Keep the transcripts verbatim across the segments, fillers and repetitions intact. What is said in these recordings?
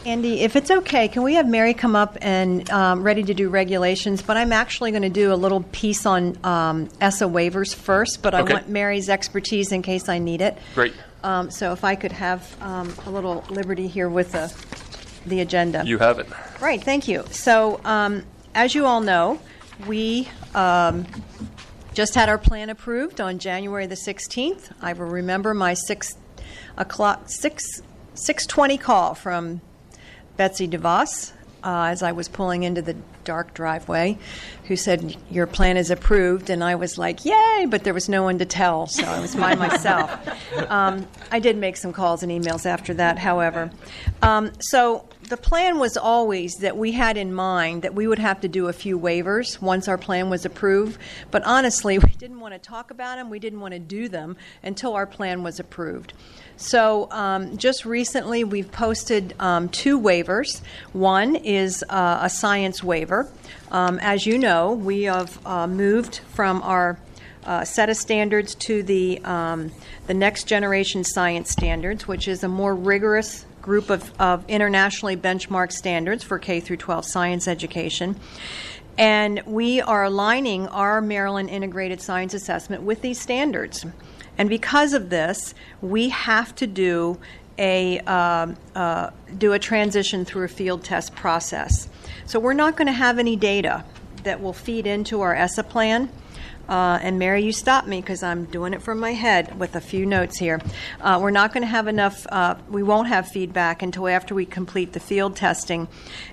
Andy, if it's okay, can we have Mary come up and um, ready to do regulations? But I'm actually going to do a little piece on um, E S S A waivers first, but I Okay. want Mary's expertise in case I need it. Great. Um, so if I could have um, a little liberty here with the, the agenda. You have it. Right, thank you. So um, as you all know, we um, just had our plan approved on January the sixteenth. I will remember my six o'clock, six, six twenty call from Betsy DeVos uh, as I was pulling into the dark driveway, who said, your plan is approved, and I was like, yay, but there was no one to tell, so I was by myself. Um, I did make some calls and emails after that, however. Um, so the plan was always that we had in mind that we would have to do a few waivers once our plan was approved, but honestly, we didn't want to talk about them, we didn't want to do them until our plan was approved. So um, just recently, we've posted um, two waivers. One is uh, a science waiver. Um, as you know, we have uh, moved from our uh, set of standards to the um, the next generation science standards, which is a more rigorous group of, of internationally benchmarked standards for K through twelve science education. And we are aligning our Maryland Integrated Science Assessment with these standards. And because of this, we have to do a um, uh, do a transition through a field test process. So we're not going to have any data that will feed into our E S S A plan. Uh, and Mary, you stop me because I'm doing it from my head with a few notes here. Uh, we're not going to have enough, uh, we won't have feedback until after we complete the field testing.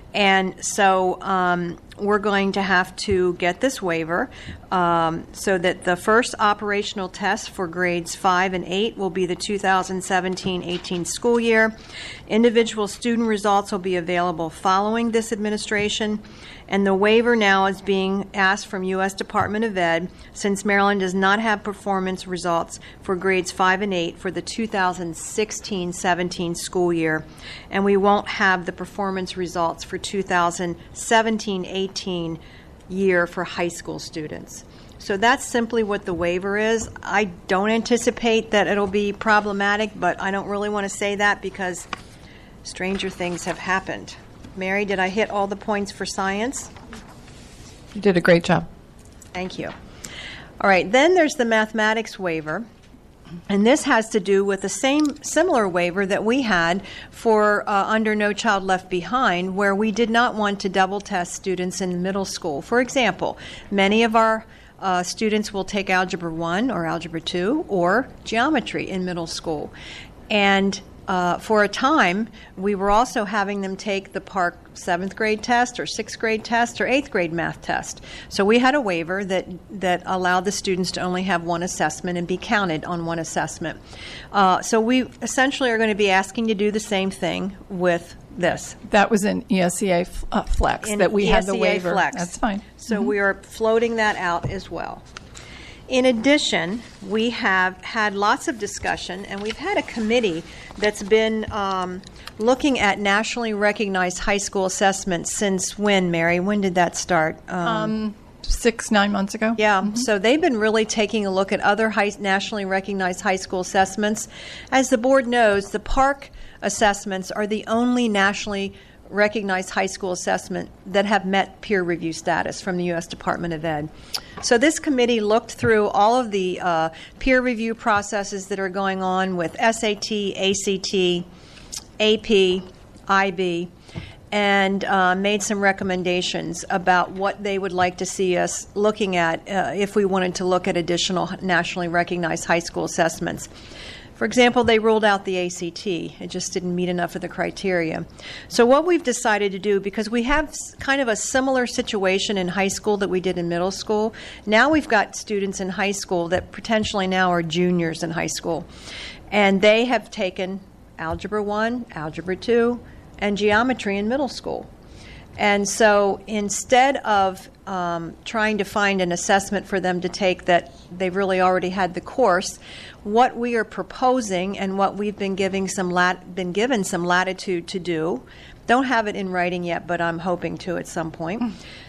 And so um, we're going to have to get this waiver um, so that the first operational test for grades five and eight will be the two thousand seventeen eighteen school year. Individual student results will be available following this administration. And the waiver now is being asked from U S Department of Ed since Maryland does not have performance results for grades five and eight for the two thousand sixteen seventeen school year. And we won't have the performance results for two thousand seventeen eighteen year for high school students. So that's simply what the waiver is. I don't anticipate that it'll be problematic, but I don't really want to say that because stranger things have happened. Mary, did I hit all the points for science? You did a great job. Thank you. All right, then there's the mathematics waiver. And this has to do with the same similar waiver that we had for uh, under No Child Left Behind, where we did not want to double test students in middle school. For example, many of our uh, students will take Algebra one or Algebra two or geometry in middle school. And Uh, for a time, we were also having them take the Park seventh grade test or sixth grade test or eighth grade math test. So we had a waiver that, that allowed the students to only have one assessment and be counted on one assessment. Uh, so we essentially are going to be asking to do the same thing with this. That was in E S E A f- uh, Flex In that we had the E S E A waiver. Flex. That's fine. So Mhm. we are floating that out as well. In addition, we have had lots of discussion, and we've had a committee that's been um, looking at nationally recognized high school assessments since when, Mary? When did that start? Um, Um, six, nine months ago. yeah, so they've been really taking a look at other high, nationally recognized high school assessments. As the board knows, the Park assessments are the only nationally recognized high school assessment that have met peer review status from the U S Department of Ed. So this committee looked through all of the uh, peer review processes that are going on with S A T, A C T, A P, I B, and uh, made some recommendations about what they would like to see us looking at uh, if we wanted to look at additional nationally recognized high school assessments. For example, they ruled out the A C T. It just didn't meet enough of the criteria. So what we've decided to do, because we have kind of a similar situation in high school that we did in middle school, now we've got students in high school that potentially now are juniors in high school. And they have taken Algebra one, Algebra two, and geometry in middle school. And so instead of um, trying to find an assessment for them to take that they've really already had the course, what we are proposing and what we've been giving some lat- been given some latitude to do, don't have it in writing yet, but I'm hoping to at some point.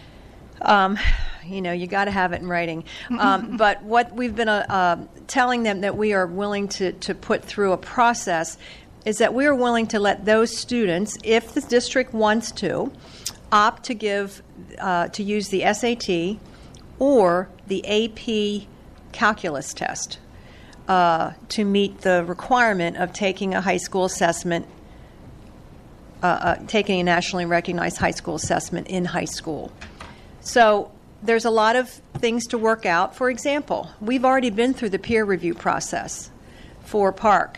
Um, you know, you got to have it in writing. Um, but what we've been uh, uh, telling them that we are willing to, to put through a process is that we are willing to let those students, if the district wants to, opt to give, uh, to use the S A T or the A P calculus test uh, to meet the requirement of taking a high school assessment, uh, uh, taking a nationally recognized high school assessment in high school. So there's a lot of things to work out. For example, we've already been through the peer review process for Park.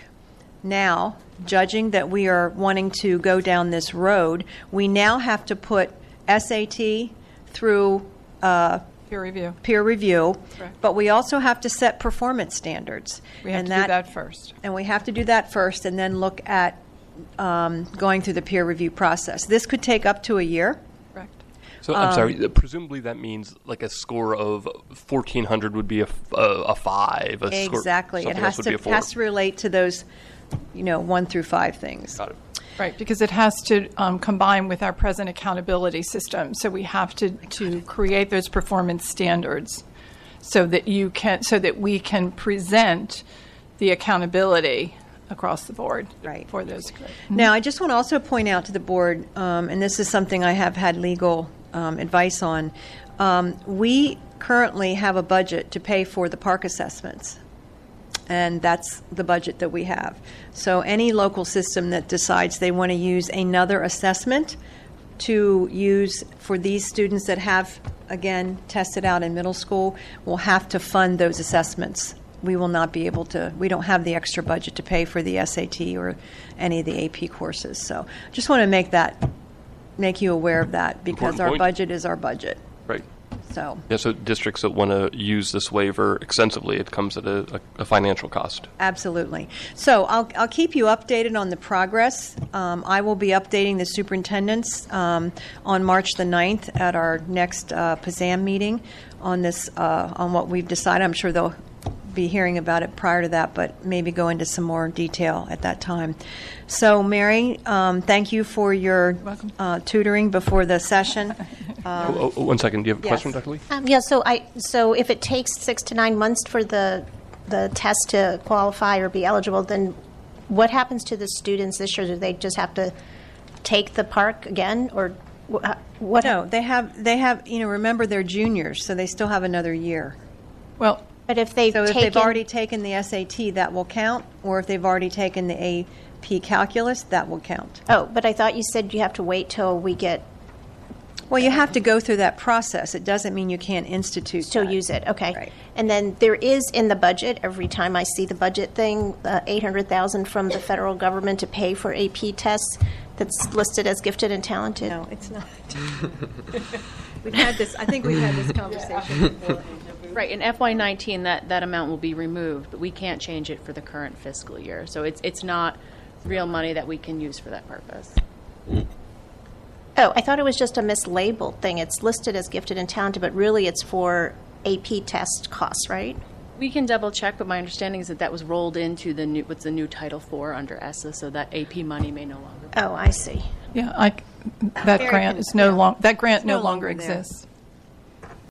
Now, judging that we are wanting to go down this road, we now have to put S A T through uh, Peer review. peer review, Correct. but we also have to set performance standards. We have And to do that first. And we have to do that first and then look at um, going through the peer review process. This could take up to a year. Correct. So I'm sorry. Presumably that means like a score of fourteen hundred would be a, f- a, a five. A Exactly. Score, It something has else would to be a four. has to relate to those, you know, one through five things. Got it. Right, because it has to um, combine with our present accountability system. So we have to, to create those performance standards so that you can, so that we can present the accountability across the board Right. for those. Now, I just want to also point out to the board, um, and this is something I have had legal um, advice on. Um, we currently have a budget to pay for the park assessments, and that's the budget that we have. So any local system that decides they want to use another assessment to use for these students that have, again, tested out in middle school, will have to fund those assessments. We will not be able to, we don't have the extra budget to pay for the S A T or any of the A P courses. So just want to make that, make you aware of that, because Important our point. budget is our budget. Right. So, Yeah. So districts that want to use this waiver extensively, it comes at a, a, a financial cost. absolutely. So I'll, I'll keep you updated on the progress. Um, I will be updating the superintendents um, on March the ninth at our next uh, P Z A M meeting on this, uh, on what we've decided. I'm sure they'll be hearing about it prior to that, but maybe go into some more detail at that time. So, Mary, um, thank you for your welcome. uh, tutoring before the session. oh, oh, one second. Do you have a yes. question, Doctor Lee? Um, yeah, so I, so if it takes six to nine months for the, the test to qualify or be eligible, then what happens to the students this year? Do they just have to take the park again, or wh- what? No, they have, they have, you know, remember they're juniors, so they still have another year. Well, But if they've So if taken, they've already taken the S A T, that will count, or if they've already taken the A P calculus, that will count. oh, but I thought you said you have to wait till we get Well, you have to go through that process. It doesn't mean you can't institute to that. use it. Okay. Right. And then there is in the budget, every time I see the budget thing, uh, eight hundred thousand from the federal government to pay for A P tests that's listed as gifted and talented. No, it's not. We've had this, I think we've had this conversation before. Right, in F Y nineteen, that, that amount will be removed, but we can't change it for the current fiscal year. So it's, it's not real money that we can use for that purpose. Oh, I thought it was just a mislabeled thing. It's listed as gifted and talented, but really it's for A P test costs, right? We can double check, but my understanding is that that was rolled into the new, what's the new Title four under E S S A, so that A P money may no longer. Oh, I see. yeah, I, that Very grant con- is no yeah. long, that grant It's no no longer longer there. exists.